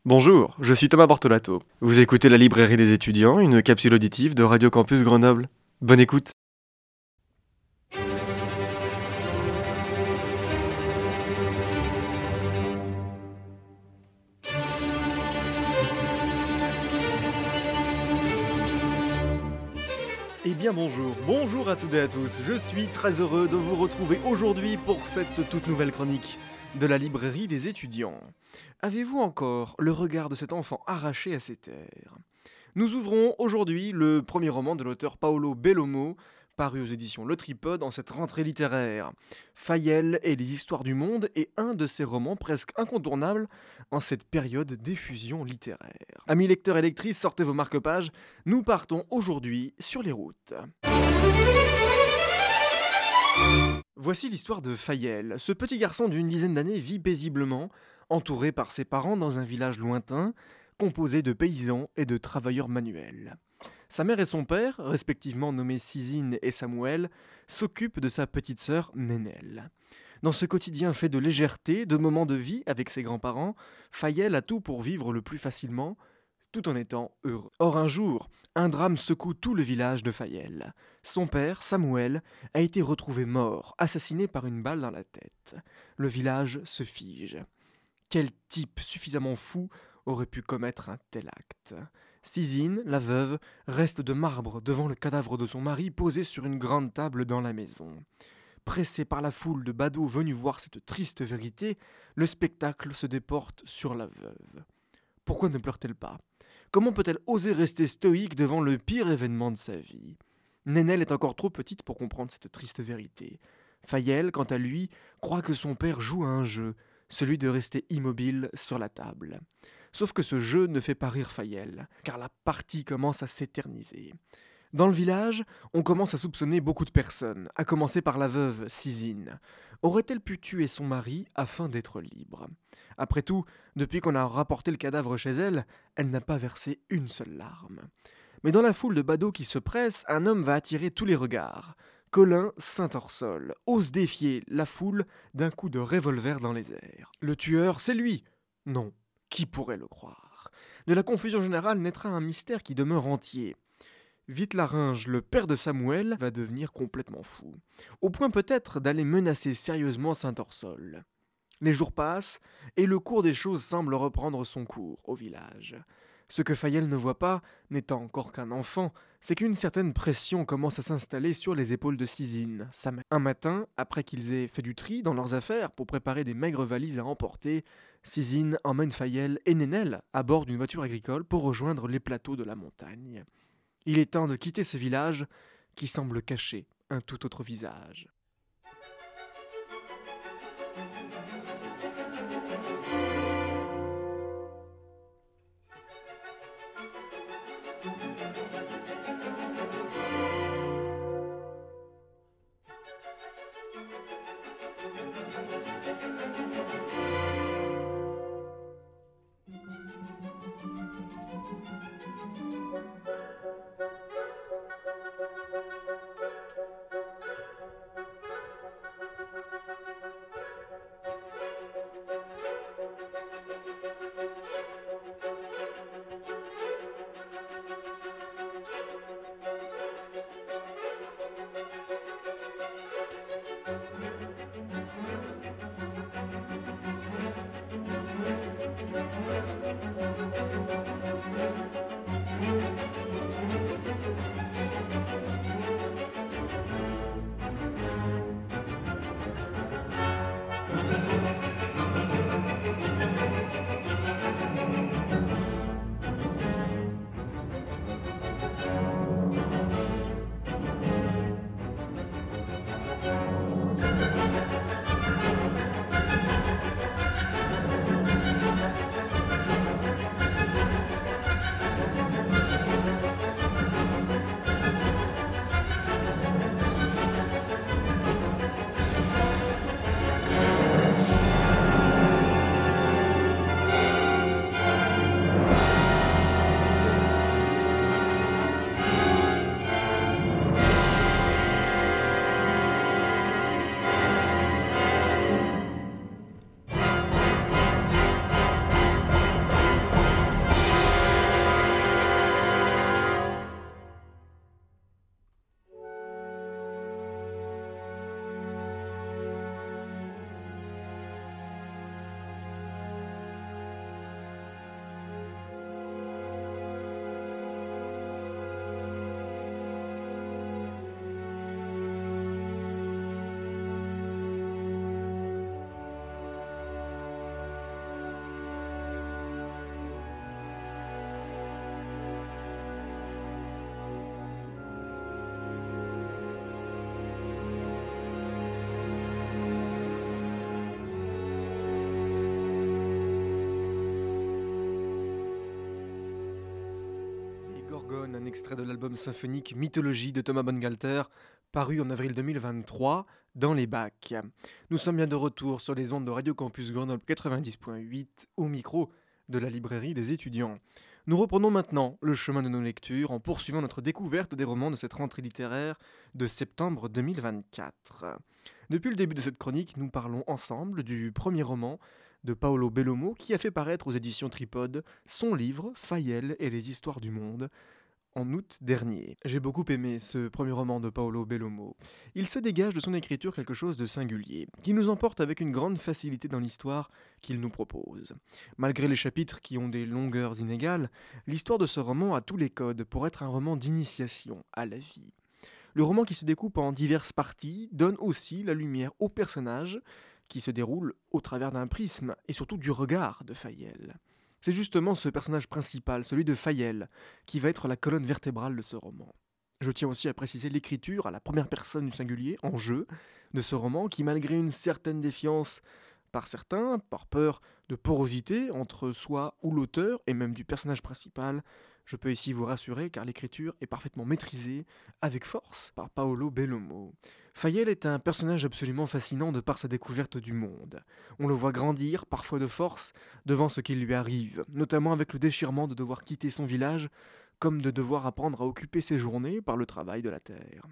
Bonjour, je suis Thomas Bortolato. Vous écoutez La Librairie des étudiants, une capsule auditive de Radio Campus Grenoble. Bonne écoute. Eh bien bonjour à toutes et à tous, je suis très heureux de vous retrouver aujourd'hui pour cette toute nouvelle chronique de la librairie des étudiants. Avez-vous encore le regard de cet enfant arraché à ses terres ? Nous ouvrons aujourd'hui le premier roman de l'auteur Paolo Bellomo, paru aux éditions Le Tripode en cette rentrée littéraire. Fayel et les histoires du monde est un de ces romans presque incontournables en cette période d'effusion littéraire. Amis lecteurs et lectrices, sortez vos marque-pages, nous partons aujourd'hui sur les routes. Voici l'histoire de Fayel. Ce petit garçon d'une dizaine d'années vit paisiblement, entouré par ses parents dans un village lointain, composé de paysans et de travailleurs manuels. Sa mère et son père, respectivement nommés Sizine et Samuel, s'occupent de sa petite sœur Nénel. Dans ce quotidien fait de légèreté, de moments de vie avec ses grands-parents, Fayel a tout pour vivre le plus facilement, tout en étant heureux. Or un jour, un drame secoue tout le village de Fayel. Son père, Samuel, a été retrouvé mort, assassiné par une balle dans la tête. Le village se fige. Quel type suffisamment fou aurait pu commettre un tel acte ? Sizine, la veuve, reste de marbre devant le cadavre de son mari posé sur une grande table dans la maison. Pressée par la foule de badauds venus voir cette triste vérité, le spectacle se déporte sur la veuve. Pourquoi ne pleure-t-elle pas ? Comment peut-elle oser rester stoïque devant le pire événement de sa vie ? Nénel est encore trop petite pour comprendre cette triste vérité. Fayel, quant à lui, croit que son père joue à un jeu, celui de rester immobile sur la table. Sauf que ce jeu ne fait pas rire Fayel, car la partie commence à s'éterniser. Dans le village, on commence à soupçonner beaucoup de personnes, à commencer par la veuve Sizine. Aurait-elle pu tuer son mari afin d'être libre ? Après tout, depuis qu'on a rapporté le cadavre chez elle, elle n'a pas versé une seule larme. Mais dans la foule de badauds qui se pressent, un homme va attirer tous les regards. Colin Saint-Orsol ose défier la foule d'un coup de revolver dans les airs. Le tueur, c'est lui ? Non, qui pourrait le croire ? De la confusion générale naîtra un mystère qui demeure entier. Vite-Laringe, le père de Samuel, va devenir complètement fou, au point peut-être d'aller menacer sérieusement Saint-Orsol. Les jours passent, et le cours des choses semble reprendre son cours au village. Ce que Fayel ne voit pas, n'étant encore qu'un enfant, c'est qu'une certaine pression commence à s'installer sur les épaules de Sizine, sa mère. Un matin, après qu'ils aient fait du tri dans leurs affaires pour préparer des maigres valises à emporter, Sizine emmène Fayel et Nénel à bord d'une voiture agricole pour rejoindre les plateaux de la montagne. Il est temps de quitter ce village qui semble cacher un tout autre visage. Gorgone, un extrait de l'album symphonique Mythologie de Thomas Bangalter, paru en avril 2023 dans les bacs. Nous sommes bien de retour sur les ondes de Radio Campus Grenoble 90.8 au micro de la librairie des étudiants. Nous reprenons maintenant le chemin de nos lectures en poursuivant notre découverte des romans de cette rentrée littéraire de septembre 2024. Depuis le début de cette chronique, nous parlons ensemble du premier roman de Paolo Bellomo qui a fait paraître aux éditions Tripode son livre Fayel et les histoires du monde en août dernier. J'ai beaucoup aimé ce premier roman de Paolo Bellomo. Il se dégage de son écriture quelque chose de singulier, qui nous emporte avec une grande facilité dans l'histoire qu'il nous propose. Malgré les chapitres qui ont des longueurs inégales, l'histoire de ce roman a tous les codes pour être un roman d'initiation à la vie. Le roman qui se découpe en diverses parties donne aussi la lumière aux personnages qui se déroulent au travers d'un prisme et surtout du regard de Fayel. C'est justement ce personnage principal, celui de Fayel, qui va être la colonne vertébrale de ce roman. Je tiens aussi à préciser l'écriture à la première personne du singulier, en jeu, de ce roman qui, malgré une certaine défiance par certains, par peur de porosité entre soi ou l'auteur, et même du personnage principal, je peux ici vous rassurer car l'écriture est parfaitement maîtrisée, avec force, par Paolo Bellomo. Fayel est un personnage absolument fascinant de par sa découverte du monde. On le voit grandir, parfois de force, devant ce qui lui arrive, notamment avec le déchirement de devoir quitter son village, comme de devoir apprendre à occuper ses journées par le travail de la terre.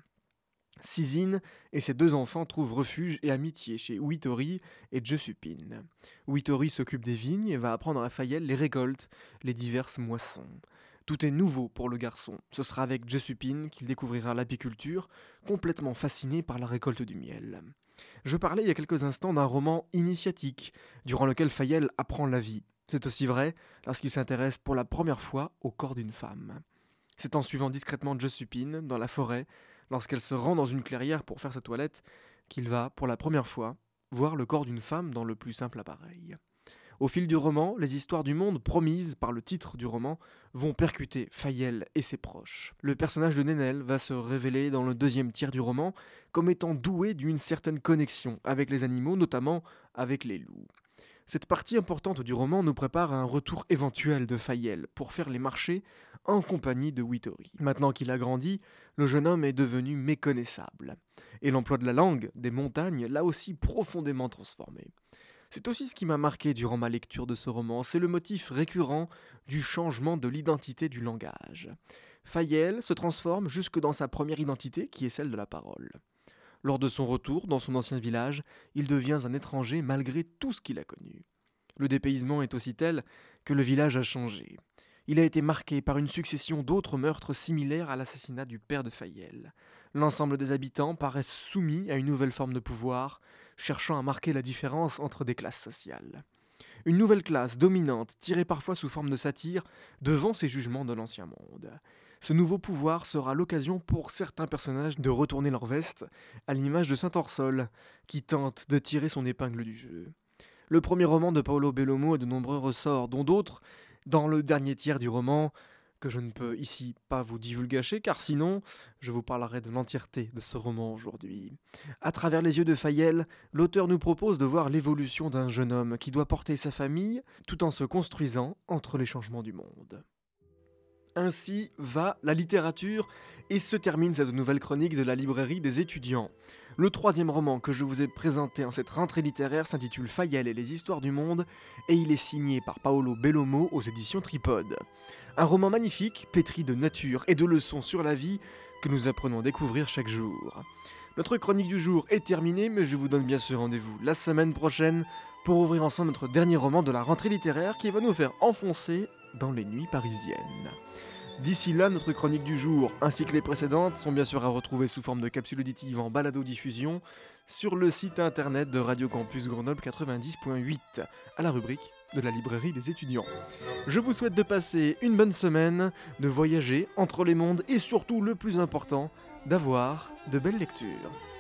Sizine et ses deux enfants trouvent refuge et amitié chez Uitori et Joséphine. Uitori s'occupe des vignes et va apprendre à Fayel les récoltes, les diverses moissons. Tout est nouveau pour le garçon. Ce sera avec Joséphine qu'il découvrira l'apiculture, complètement fasciné par la récolte du miel. Je parlais il y a quelques instants d'un roman initiatique, durant lequel Fayel apprend la vie. C'est aussi vrai lorsqu'il s'intéresse pour la première fois au corps d'une femme. C'est en suivant discrètement Joséphine dans la forêt, lorsqu'elle se rend dans une clairière pour faire sa toilette, qu'il va, pour la première fois, voir le corps d'une femme dans le plus simple appareil. Au fil du roman, les histoires du monde promises par le titre du roman vont percuter Fayel et ses proches. Le personnage de Nénel va se révéler dans le deuxième tiers du roman comme étant doué d'une certaine connexion avec les animaux, notamment avec les loups. Cette partie importante du roman nous prépare à un retour éventuel de Fayel pour faire les marchés en compagnie de Uitori. Maintenant qu'il a grandi, le jeune homme est devenu méconnaissable. Et l'emploi de la langue, des montagnes, l'a aussi profondément transformé. C'est aussi ce qui m'a marqué durant ma lecture de ce roman, c'est le motif récurrent du changement de l'identité du langage. Fayel se transforme jusque dans sa première identité, qui est celle de la parole. Lors de son retour dans son ancien village, il devient un étranger malgré tout ce qu'il a connu. Le dépaysement est aussi tel que le village a changé. Il a été marqué par une succession d'autres meurtres similaires à l'assassinat du père de Fayel. L'ensemble des habitants paraissent soumis à une nouvelle forme de pouvoir, cherchant à marquer la différence entre des classes sociales. Une nouvelle classe dominante, tirée parfois sous forme de satire, devant ces jugements de l'ancien monde. Ce nouveau pouvoir sera l'occasion pour certains personnages de retourner leur veste, à l'image de Saint-Orsol, qui tente de tirer son épingle du jeu. Le premier roman de Paolo Bellomo a de nombreux ressorts, dont d'autres, dans le dernier tiers du roman, que je ne peux ici pas vous divulgacher, car sinon, je vous parlerai de l'entièreté de ce roman aujourd'hui. À travers les yeux de Fayel, l'auteur nous propose de voir l'évolution d'un jeune homme qui doit porter sa famille, tout en se construisant entre les changements du monde. Ainsi va la littérature et se termine cette nouvelle chronique de la librairie des étudiants. Le troisième roman que je vous ai présenté en cette rentrée littéraire s'intitule Fayel et les histoires du monde et il est signé par Paolo Bellomo aux éditions Tripode. Un roman magnifique, pétri de nature et de leçons sur la vie que nous apprenons à découvrir chaque jour. Notre chronique du jour est terminée, mais je vous donne bien sûr rendez-vous la semaine prochaine pour ouvrir ensemble notre dernier roman de la rentrée littéraire qui va nous faire enfoncer dans les nuits parisiennes. D'ici là, notre chronique du jour, ainsi que les précédentes, sont bien sûr à retrouver sous forme de capsule auditive en balado-diffusion sur le site internet de Radio Campus Grenoble 90.8, à la rubrique de la librairie des étudiants. Je vous souhaite de passer une bonne semaine, de voyager entre les mondes et surtout, le plus important, d'avoir de belles lectures.